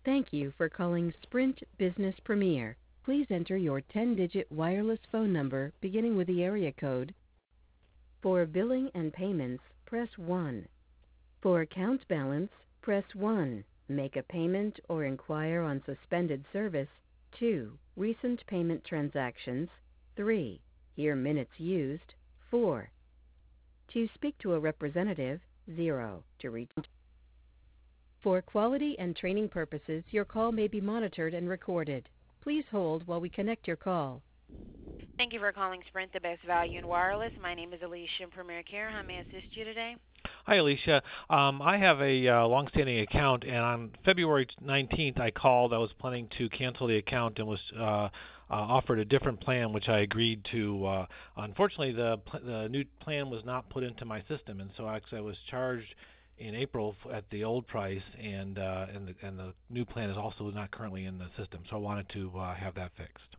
Thank you for calling Sprint Business Premier. Please enter your 10-digit wireless phone number beginning with the area code. For billing and payments, press 1. For account balance, press 1. Make a payment or inquire on suspended service, 2. Recent payment transactions, 3. Hear minutes used, 4. To speak to a representative, 0. To reach. For quality and training purposes, your call may be monitored and recorded. Please hold while we connect your call. Thank you for calling Sprint, the best value in wireless. My name is Alicia in Premier Care. How may I assist you today? Hi, Alicia. I have a long-standing account, and on February 19th, I called. I was planning to cancel the account and was offered a different plan, which I agreed to. Unfortunately, the new plan was not put into my system, and so actually I was charged in April at the old price, and the new plan is also not currently in the system. So I wanted to have that fixed.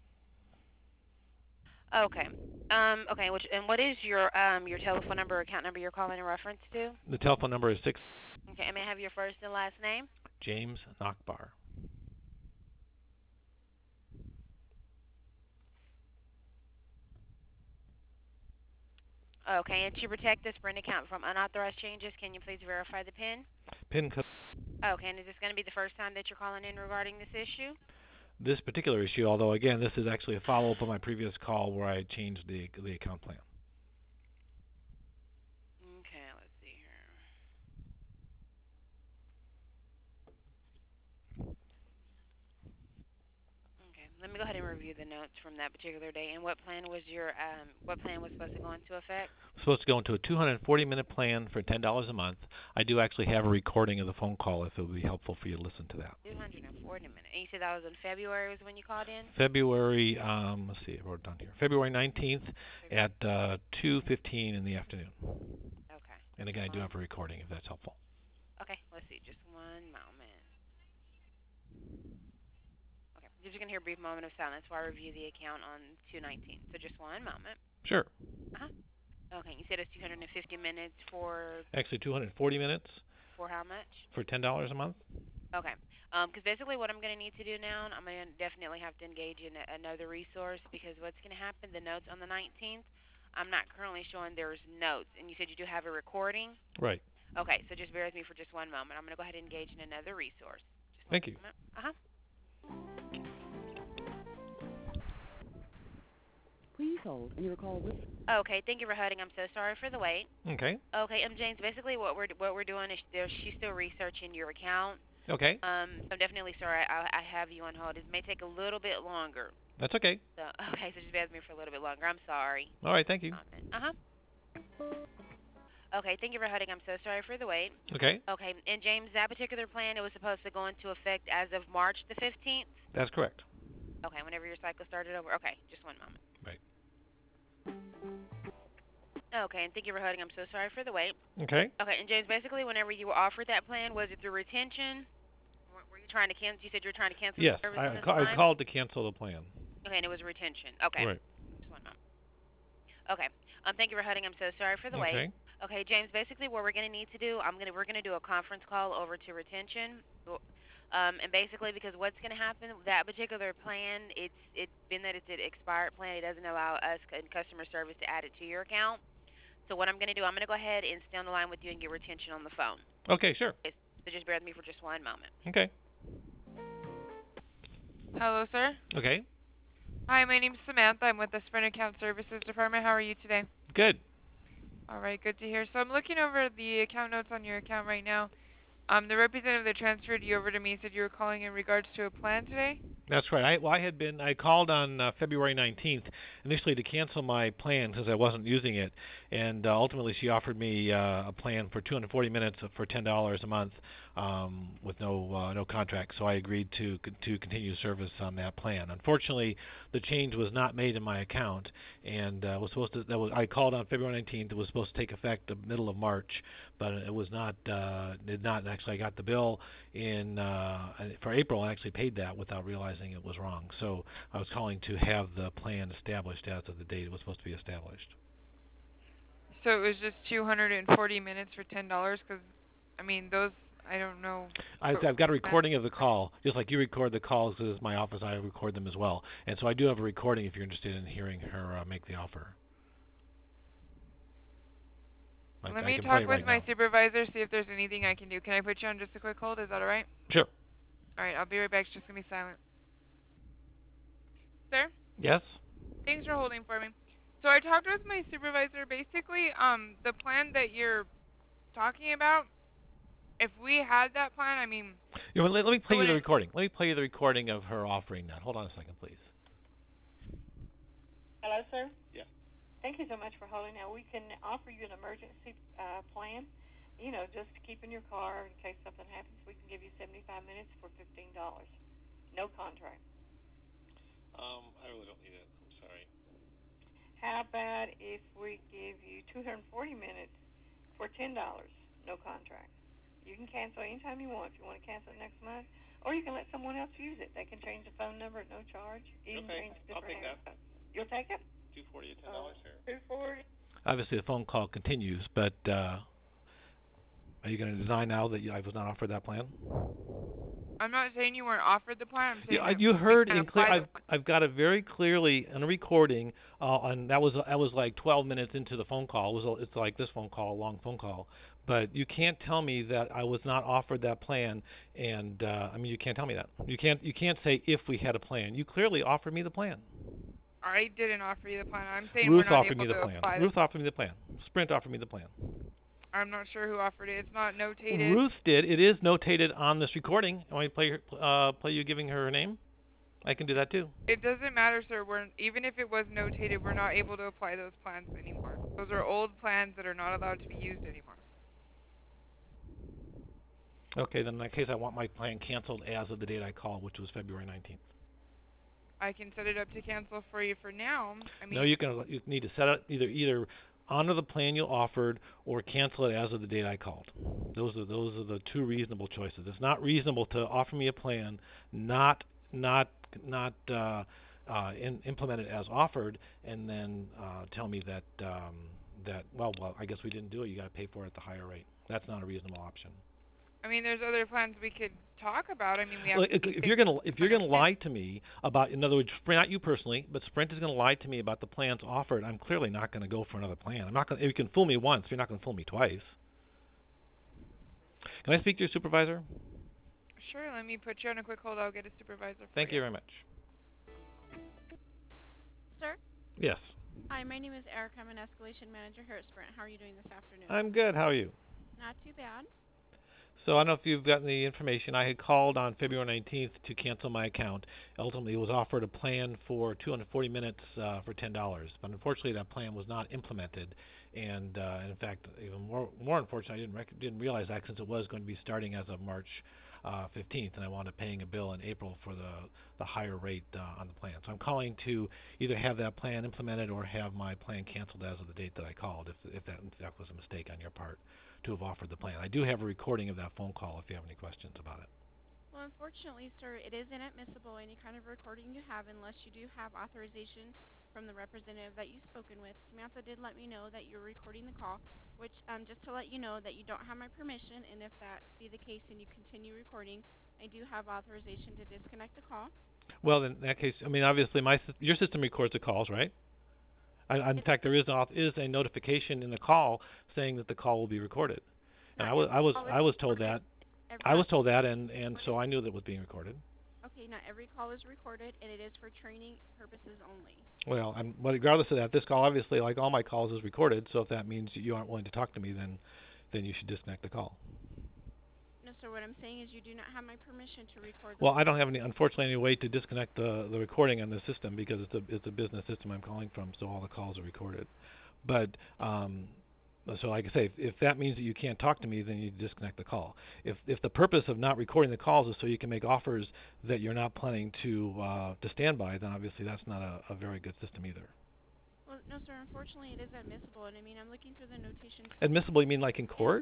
Okay. Okay. What is your telephone number or account number you're calling in reference to? The telephone number is 6. Okay. And may I have your first and last name? James Nachbar. Okay. And to protect this Sprint account from unauthorized changes, can you please verify the PIN? PIN code. Okay. And is this going to be the first time that you're calling in regarding this issue? This particular issue, although again, this is actually a follow-up on my previous call where I changed the account plan. Okay. Let's see here. Okay. Let me go ahead and review the notes from that particular day. And what plan was supposed to go into effect? I'm supposed to go into a 240-minute plan for $10 a month. I do actually have a recording of the phone call if it would be helpful for you to listen to that. 240 minutes. And you said that was in February was when you called in? February, let's see, I wrote it down here. February 19th at 2:15 in the afternoon. Okay. And again, I do have a recording if that's helpful. Okay. Let's see. Just one moment. Okay. You're just going to hear a brief moment of silence while I review the account on 219. So just one moment. Sure. Uh-huh. Okay. You said it's 250 minutes for... Actually, 240 minutes. For how much? For $10 a month. Okay. Because basically what I'm going to need to do now, I'm going to definitely have to engage in another resource because what's going to happen, the notes on the 19th, I'm not currently showing there's notes. And you said you do have a recording? Right. Okay, so just bear with me for just one moment. I'm going to go ahead and engage in another resource. Thank you. Uh-huh. Please hold, and your call will... Okay, thank you for holding. I'm so sorry for the wait. Okay. Okay, James, basically what we're doing is she's still researching your account. Okay. I'm definitely sorry I have you on hold. It may take a little bit longer. That's okay. So just bear with me for a little bit longer. I'm sorry. All right, thank you. Uh-huh. Okay, thank you for holding. I'm so sorry for the wait. Okay. Okay, and James, that particular plan, it was supposed to go into effect as of March the 15th? That's correct. Okay, whenever your cycle started over. Okay, just one moment. Right. Okay, and thank you for holding. I'm so sorry for the wait. Okay. Okay, and James, basically whenever you were offered that plan, was it through retention? Were you trying to cancel? You said you were trying to cancel Yes, the service I called to cancel the plan. Okay, and it was retention. Okay. Right. Just one moment. Okay. Thank you for holding. I'm so sorry for the wait. Okay. Okay, James. Basically, what we're going to need to do, we're going to do a conference call over to retention, and basically because what's going to happen, that particular plan, it's been that it's an expired plan. It doesn't allow us in customer service to add it to your account. So what I'm going to do, I'm going to go ahead and stay on the line with you and get retention on the phone. Okay, sure. Okay, so just bear with me for just one moment. Okay. Hello, sir. Okay. Hi, my name's Samantha. I'm with the Sprint Account Services Department. How are you today? Good. All right, good to hear. So I'm looking over the account notes on your account right now. The representative that transferred you over to me said you were calling in regards to a plan today? That's right. I called on February 19th initially to cancel my plan because I wasn't using it, and ultimately she offered me a plan for 240 minutes for $10 a month with no contract. So I agreed to continue service on that plan. Unfortunately, the change was not made in my account, and I called on February 19th. It was supposed to take effect the middle of March, but it was not. Did not actually. I got the bill in for April. I actually paid that without realizing it was wrong. So I was calling to have the plan established as of the date it was supposed to be established. So it was just 240 minutes for $10 because, I mean, those I don't know. I've got a recording of the call, just like you record the calls. This is my office. I record them as well, and so I do have a recording if you're interested in hearing her make the offer. Let I me can play talk it with right my now. supervisor, see if there's anything I can do. Can I put you on just a quick hold? Is that all right? Sure. All right, I'll be right back. It's just going to be silent. Sir? Yes. Thanks for holding for me. So I talked with my supervisor. Basically, the plan that you're talking about, if we had that plan, I mean... Let me play you the recording. Let me play you the recording of her offering that. Hold on a second, please. Hello, sir. Yeah. Thank you so much for holding. Now, we can offer you an emergency plan, just to keep in your car in case something happens. We can give you 75 minutes for $15. No contract. I really don't need it. I'm sorry. How about if we give you 240 minutes for $10? No contract. You can cancel anytime you want. If you want to cancel it next month, or you can let someone else use it. They can change the phone number at no charge. Even okay, change I'll take that. You'll take it? $240 at $10 here. $240. Obviously, the phone call continues, but are you going to deny now that I was not offered that plan? I'm not saying you weren't offered the plan. I'm saying You heard in clear. I've got it very clearly in a recording, and that was like 12 minutes into the phone call. It's like this phone call, a long phone call. But you can't tell me that I was not offered that plan, and you can't tell me that. You can't say if we had a plan. You clearly offered me the plan. I didn't offer you the plan. I'm saying Ruth we're not offered able me the to plan. apply Ruth offered me the plan. Sprint offered me the plan. I'm not sure who offered it. It's not notated. Ruth did. It is notated on this recording. Want me to play you giving her name? I can do that too. It doesn't matter, sir. Even if it was notated, we're not able to apply those plans anymore. Those are old plans that are not allowed to be used anymore. Okay, then in that case, I want my plan canceled as of the date I called, which was February 19th. I can set it up to cancel for you for now. No, you need to set it either honor the plan you offered or cancel it as of the date I called. Those are the two reasonable choices. It's not reasonable to offer me a plan not implemented as offered and then tell me that well I guess we didn't do it. You got to pay for it at the higher rate. That's not a reasonable option. There's other plans we could talk about. We have. Well, if you're gonna lie to me about, in other words, not you personally, but Sprint is gonna lie to me about the plans offered, I'm clearly not gonna go for another plan. I'm not gonna. You can fool me once, you're not gonna fool me twice. Can I speak to your supervisor? Sure. Let me put you on a quick hold. I'll get a supervisor. Thank you very much. Sir? Yes. Hi, my name is Erica. I'm an escalation manager here at Sprint. How are you doing this afternoon? I'm good. How are you? Not too bad. So I don't know if you've gotten the information. I had called on February 19th to cancel my account. Ultimately, was offered a plan for 240 minutes for $10, but unfortunately, that plan was not implemented. And in fact, even more unfortunate, I didn't realize that since it was going to be starting as of March 15th, and I wound up paying a bill in April for the higher rate on the plan. So I'm calling to either have that plan implemented or have my plan canceled as of the date that I called, if that in fact was a mistake on your part to have offered the plan. I do have a recording of that phone call if you have any questions about it. Well, unfortunately, sir, it is inadmissible, any kind of recording you have, unless you do have authorization from the representative that you've spoken with. Samantha did let me know that you're recording the call, which, just to let you know that you don't have my permission, and if that be the case and you continue recording, I do have authorization to disconnect the call. Well, in that case, obviously your system records the calls, right? In fact, there is a notification in the call saying that the call will be recorded, and I was told that. And so I knew that it was being recorded. Okay, not every call is recorded, and it is for training purposes only. Well, regardless of that, this call obviously, like all my calls, is recorded. So if that means you aren't willing to talk to me, then you should disconnect the call. No, sir. What I'm saying is you do not have my permission to record. Well, I don't have unfortunately, any way to disconnect the recording on the system because it's a business system I'm calling from, so all the calls are recorded. But so like I say, if that means that you can't talk to me, then you disconnect the call. If the purpose of not recording the calls is so you can make offers that you're not planning to stand by, then obviously that's not a very good system either. Well, no, sir. Unfortunately, it is admissible, and I'm looking through the notations. Admissible? You mean like in court?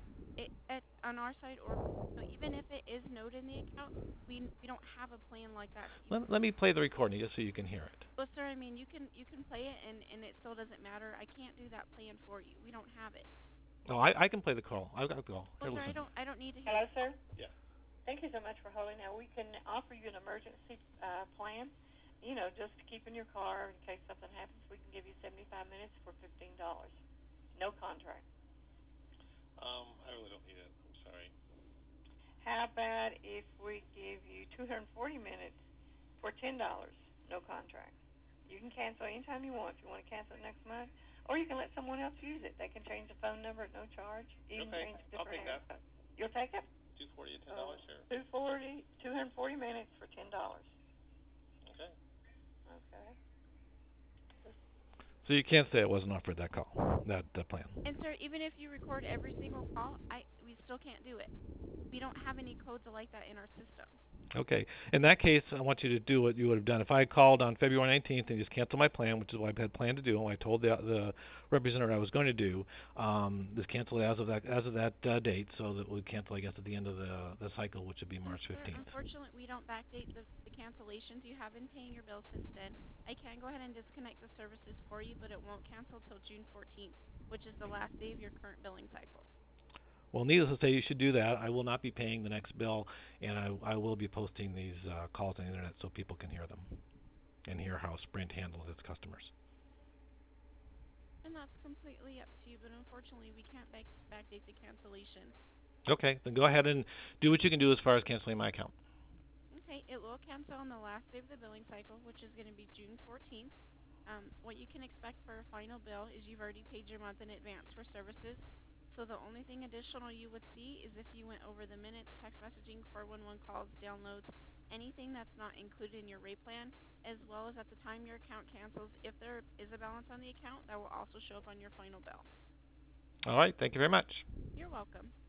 On our side, or so even if it is noted in the account, we don't have a plan like that. Let me play the recording just so you can hear it. Well, sir, you can play it, and it still doesn't matter. I can't do that plan for you. We don't have it. Oh, I can play the call. I've got the call. Well, Here, sir, listen. I don't need to hear. Hello, sir. Yeah. Thank you so much for holding. Now we can offer you an emergency plan. You know, just to keep in your car in case something happens. We can give you 75 minutes for $15. No contract. I really don't need it. I'm sorry. How about if we give you 240 minutes for $10? No contract. You can cancel anytime you want. If you want to cancel it next month, or you can let someone else use it. They can change the phone number at no charge. Even Okay, change I'll different take that. areas. You'll take it? 240 at sure. 240 minutes for $10. Okay. Okay. So you can't say it wasn't offered, that call, that plan. And sir, even if you record every single call, we still can't do it. We don't have any codes like that in our system. Okay. In that case, I want you to do what you would have done. If I had called on February 19th and just canceled my plan, which is what I had planned to do, and I told the representative I was going to do, just cancel it as of that date, so that we cancel, I guess, at the end of the cycle, which would be March 15th. Unfortunately, we don't backdate the cancellations. You have been paying your bill since then. I can go ahead and disconnect the services for you, but it won't cancel till June 14th, which is the last day of your current billing cycle. Well, needless to say, you should do that. I will not be paying the next bill, and I will be posting these calls on the internet so people can hear them and hear how Sprint handles its customers. And that's completely up to you, but unfortunately, we can't backdate the cancellation. Okay, then go ahead and do what you can do as far as canceling my account. Okay, it will cancel on the last day of the billing cycle, which is going to be June 14th. What you can expect for a final bill is you've already paid your month in advance for services. So the only thing additional you would see is if you went over the minutes, text messaging, 411 calls, downloads, anything that's not included in your rate plan, as well as at the time your account cancels, if there is a balance on the account, that will also show up on your final bill. All right, thank you very much. You're welcome.